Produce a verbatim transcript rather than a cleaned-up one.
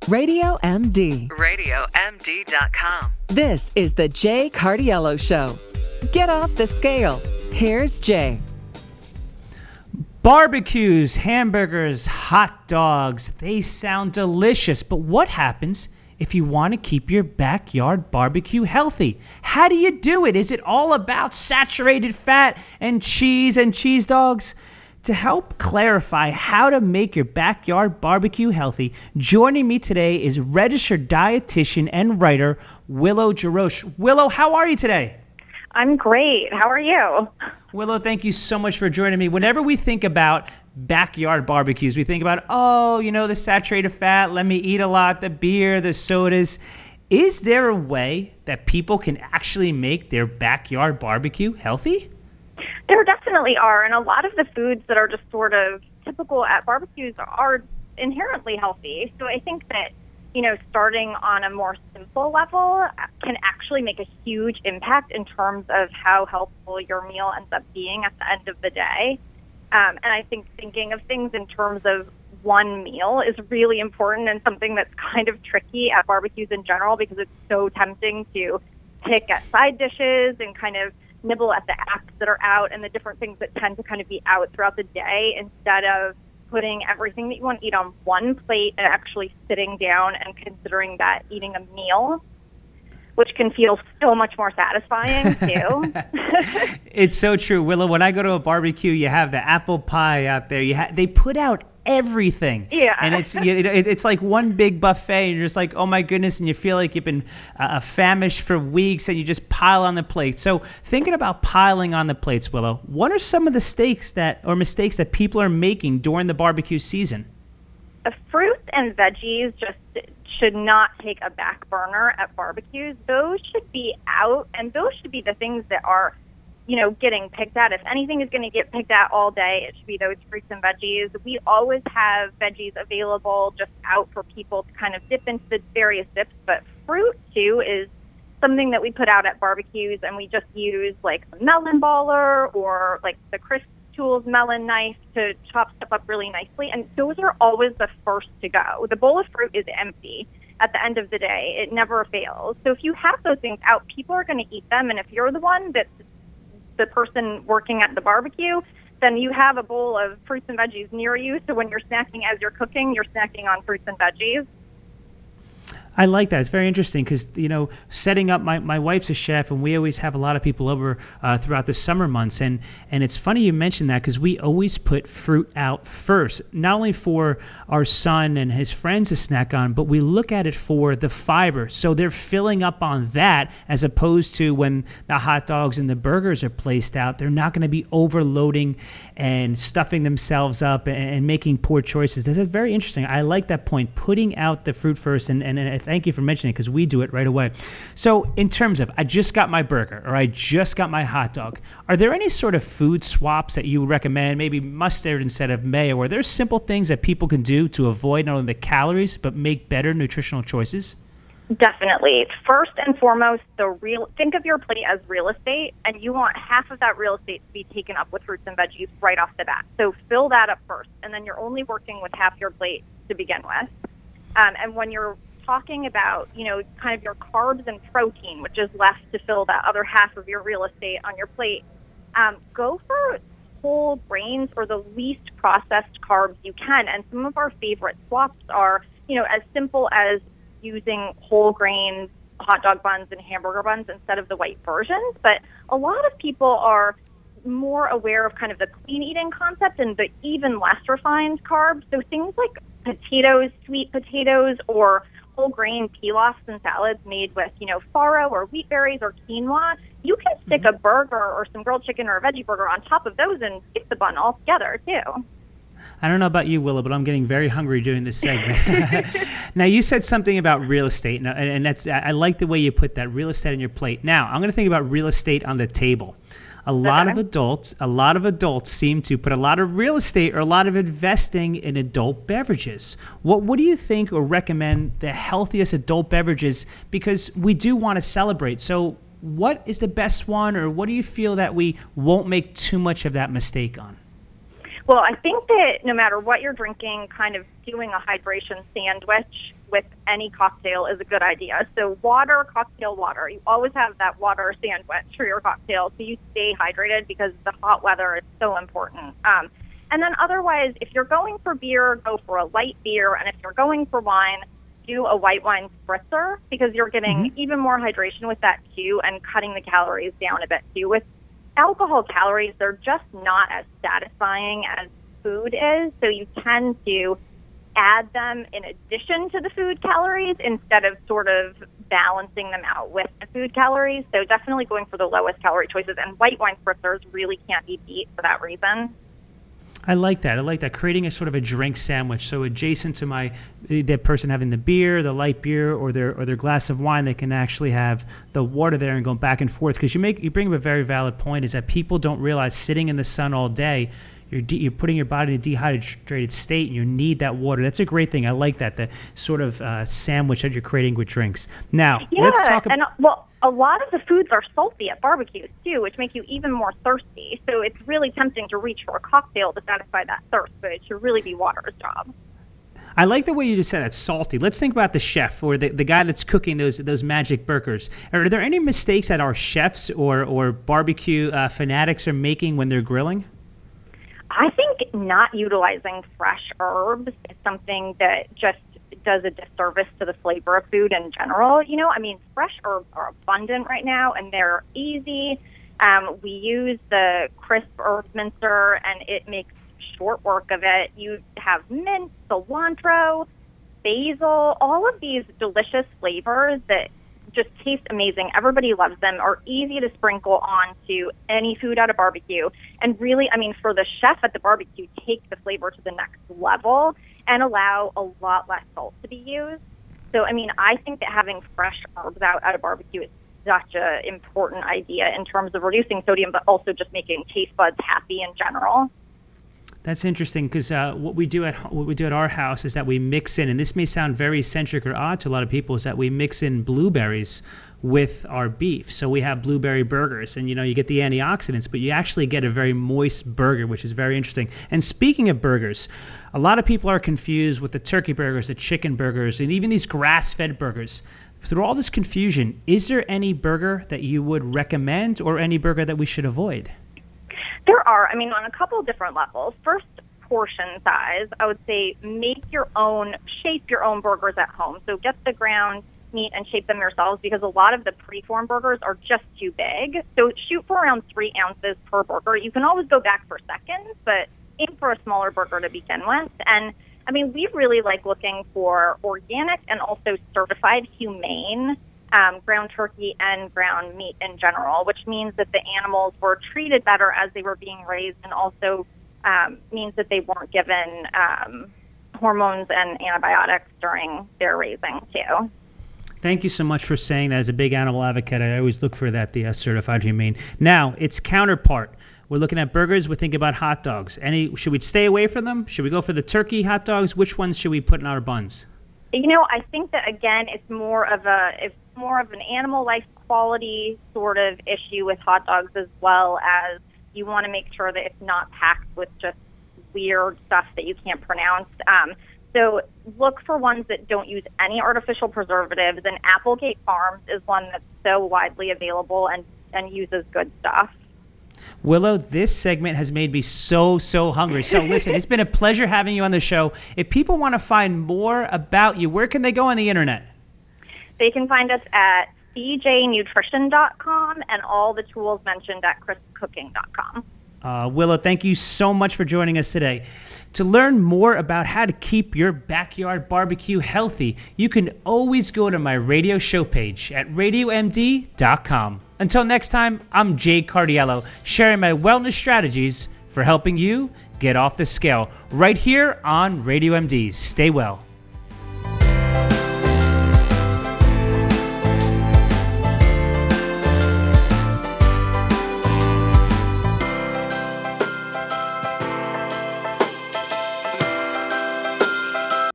Radio M D. radio m d dot com. This is the Jay Cardiello Show. Get off the scale. Here's Jay. Barbecues, hamburgers, hot dogs, they sound delicious, but what happens if you want to keep your backyard barbecue healthy? How do you do it? Is it all about saturated fat and cheese and cheese dogs? To help clarify how to make your backyard barbecue healthy, joining me today is registered dietitian and writer Willow Jarosh. Willow, how are you today? I'm great. How are you? Willow, thank you so much for joining me. Whenever we think about backyard barbecues, we think about, oh, you know, the saturated fat, let me eat a lot, the beer, the sodas. Is there a way that people can actually make their backyard barbecue healthy? There definitely are, and a lot of the foods that are just sort of typical at barbecues are inherently healthy. So I think that, you know, starting on a more simple level can actually make a huge impact in terms of how healthful your meal ends up being at the end of the day. Um, and I think thinking of things in terms of one meal is really important and something that's kind of tricky at barbecues in general because it's so tempting to pick at side dishes and kind of nibble at the acts that are out and the different things that tend to kind of be out throughout the day instead of putting everything that you want to eat on one plate and actually sitting down and considering that eating a meal, which can feel so much more satisfying too. It's so true, Willow. When I go to a barbecue, you have the apple pie out there. You ha- they put out everything. Yeah. And it's you know, it, it's like one big buffet, and you're just like, oh my goodness, and you feel like you've been uh, famished for weeks, and you just pile on the plate. So thinking about piling on the plates, Willow, what are some of the mistakes that or mistakes that people are making during the barbecue season? Uh, fruits and veggies just should not take a back burner at barbecues. Those should be out, and those should be the things that are, you know, getting picked at. If anything is going to get picked at all day, it should be those fruits and veggies. We always have veggies available just out for people to kind of dip into the various dips, but fruit too is something that we put out at barbecues, and we just use like a melon baller or like the Crisp Tools melon knife to chop stuff up really nicely, and those are always the first to go. The bowl of fruit is empty at the end of the day. It never fails. So if you have those things out, people are going to eat them, and if you're the one that's the person working at the barbecue, then you have a bowl of fruits and veggies near you, so when you're snacking as you're cooking, you're snacking on fruits and veggies. I like that. It's very interesting because, you know, setting up, my, my wife's a chef, and we always have a lot of people over uh, throughout the summer months. And, and it's funny you mentioned that because we always put fruit out first, not only for our son and his friends to snack on, but we look at it for the fiber. So they're filling up on that as opposed to when the hot dogs and the burgers are placed out. They're not going to be overloading and stuffing themselves up and, and making poor choices. This is very interesting. I like that point, putting out the fruit first, and, and, and thank you for mentioning it because we do it right away. So in terms of, I just got my burger or I just got my hot dog, are there any sort of food swaps that you would recommend, maybe mustard instead of mayo, or there's simple things that people can do to avoid not only the calories but make better nutritional choices? Definitely. First and foremost, the real think of your plate as real estate, and you want half of that real estate to be taken up with fruits and veggies right off the bat. So fill that up first, and then you're only working with half your plate to begin with. Um, and when you're talking about, you know, kind of your carbs and protein, which is left to fill that other half of your real estate on your plate, um, go for whole grains or the least processed carbs you can. And some of our favorite swaps are, you know, as simple as using whole grain hot dog buns and hamburger buns instead of the white versions. But a lot of people are more aware of kind of the clean eating concept and the even less refined carbs. So things like potatoes, sweet potatoes, or whole grain pilafs and salads made with, you know, farro or wheat berries or quinoa, you can stick mm-hmm. a burger or some grilled chicken or a veggie burger on top of those and skip the bun altogether too. I don't know about you, Willow, but I'm getting very hungry doing this segment. Now, you said something about real estate, and, and that's I like the way you put that, real estate on your plate. Now, I'm going to think about real estate on the table. A lot of adults, a lot of adults seem to put a lot of real estate or a lot of investing in adult beverages. What what do you think or recommend the healthiest adult beverages? Because we do want to celebrate. So what is the best one, or what do you feel that we won't make too much of that mistake on? Well, I think that no matter what you're drinking, kind of doing a hydration sandwich with any cocktail is a good idea. So water, cocktail, water. You always have that water sandwich for your cocktail so you stay hydrated because the hot weather is so important. Um, and then otherwise, if you're going for beer, go for a light beer. And if you're going for wine, do a white wine spritzer because you're getting mm-hmm. even more hydration with that too and cutting the calories down a bit too. With alcohol calories, they're just not as satisfying as food is, so you tend to add them in addition to the food calories instead of sort of balancing them out with the food calories. So definitely going for the lowest calorie choices, and white wine spritzers really can't be beat for that reason. I like that. I like that. Creating a sort of a drink sandwich. So adjacent to my that person having the beer, the light beer, or their or their glass of wine, they can actually have the water there and go back and forth. Because you make you bring up a very valid point, is that people don't realize sitting in the sun all day, you're de- you're putting your body in a dehydrated state, and you need that water. That's a great thing. I like that. The sort of uh, sandwich that you're creating with drinks. Now yeah, let's talk about. And, well, a lot of the foods are salty at barbecues too, which make you even more thirsty. So it's really tempting to reach for a cocktail to satisfy that thirst, but it should really be water's job. I like the way you just said it's salty. Let's think about the chef or the, the guy that's cooking those those magic burgers. Are there any mistakes that our chefs or, or barbecue uh, fanatics are making when they're grilling? I think not utilizing fresh herbs is something that just does a disservice to the flavor of food in general. You know, I mean, fresh herbs are abundant right now, and they're easy. Um, we use the crisp herb mincer, and it makes short work of it. You have mint, cilantro, basil, all of these delicious flavors that just taste amazing. Everybody loves them, are easy to sprinkle onto any food at a barbecue. And really, I mean, for the chef at the barbecue, take the flavor to the next level and allow a lot less salt to be used. So, I mean, I think that having fresh herbs out at a barbecue is such an important idea in terms of reducing sodium, but also just making taste buds happy in general. That's interesting because uh, what we do at what we do at our house is that we mix in, and this may sound very eccentric or odd to a lot of people, is that we mix in blueberries with our beef. So we have blueberry burgers, and you know you get the antioxidants, but you actually get a very moist burger, which is very interesting. And speaking of burgers, a lot of people are confused with the turkey burgers, the chicken burgers, and even these grass-fed burgers. Through all this confusion, is there any burger that you would recommend or any burger that we should avoid? There are, I mean, on a couple of different levels. First, portion size. I would say make your own, shape your own burgers at home. So get the ground meat and shape them yourselves because a lot of the preformed burgers are just too big. So shoot for around three ounces per burger. You can always go back for seconds, but aim for a smaller burger to begin with. And, I mean, we really like looking for organic and also certified humane Um, ground turkey and ground meat in general, which means that the animals were treated better as they were being raised and also um, means that they weren't given um, hormones and antibiotics during their raising too. Thank you so much for saying that. As a big animal advocate, I always look for that, the uh, certified humane. Now, its counterpart. We're looking at burgers. We're thinking about hot dogs. Any? Should we stay away from them? Should we go for the turkey hot dogs? Which ones should we put in our buns? You know, I think that, again, it's more of a it's more of an animal life quality sort of issue with hot dogs, as well as you want to make sure that it's not packed with just weird stuff that you can't pronounce. Um, so look for ones that don't use any artificial preservatives, and Applegate Farms is one that's so widely available and, and uses good stuff. Willow, this segment has made me so, so hungry. So listen, it's been a pleasure having you on the show. If people want to find more about you, where can they go on the internet? They can find us at c j nutrition dot com and all the tools mentioned at crisp cooking dot com. Uh, Willow, thank you so much for joining us today. To learn more about how to keep your backyard barbecue healthy, you can always go to my radio show page at radio m d dot com. Until next time, I'm Jay Cardiello, sharing my wellness strategies for helping you get off the scale right here on Radio M D. Stay well.